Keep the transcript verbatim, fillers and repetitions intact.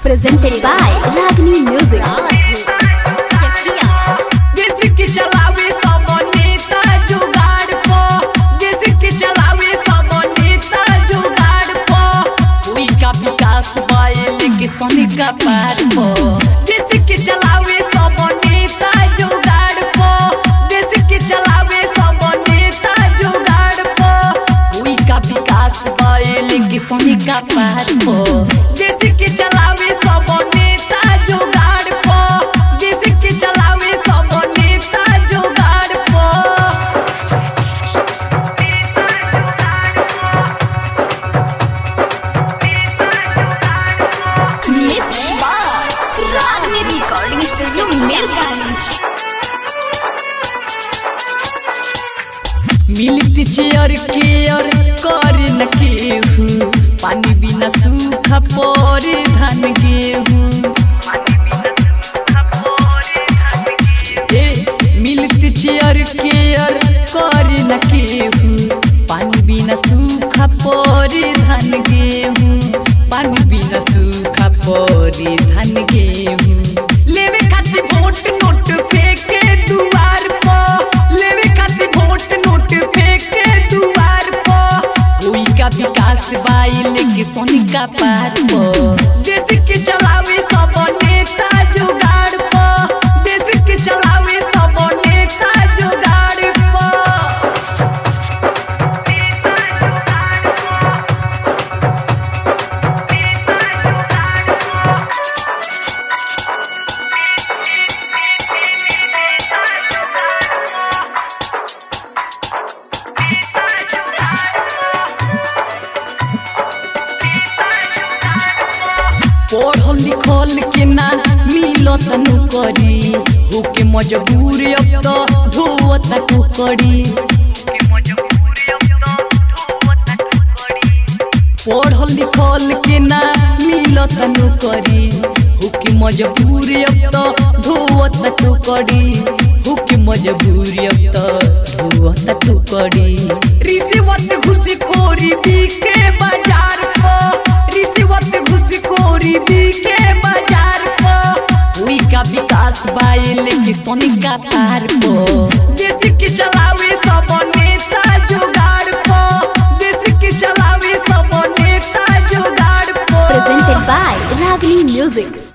Presented by Ragini Music. सोनी का पार पो देश के चलावे सब नेता जुगाड़ पो देश के चलावे सब नेता जुगाड़ पो हुई का विकास भइल के सोनी का पार पो देश के चलावे सब नेता जुगाड़ पो देश के चलावे सब नेता जुगाड़ पो Recording studio Mirganj. मिलती चेयर केयर कर न केहू पानी बिना सूखा पड़े धान गेहूं मिलती चेयर केयर कर न केहू पानी बिना सूखा पड़े धान गेहूं पानी बिना सूखा पड़े धान गेहूं लेवे खातिर वोट नोट फेंके दुआर पो लेवे खातिर वोट नोट फेंके दुआर पो हुई का विकास बाइल के सोनी का पार पो देश के चलावे सब नेता जुगाड़ पो देश के चलावे सब नेता जुगाड़ पो पढ़ल लिखल के ना मिलत नौकरी होके मजबूर अब तो ढोवत टुकड़ी पढ़ल लिखल के ना मिलत नौकरी होके मजबूर अब तो ढोवत टुकड़ी होके मजबूर अब तो ढोवत टुकड़ी रिश्वत घुसखोरी बिके बाजार पो रिश्वत घुसखोरी बिके बाजार पो हुई का विकास बाइल के सोनी का पार पो देश के चलावे सब नेता जुगाड़ पो देश के चलावे सब नेता जुगाड़ पो Presented by Ragini Music.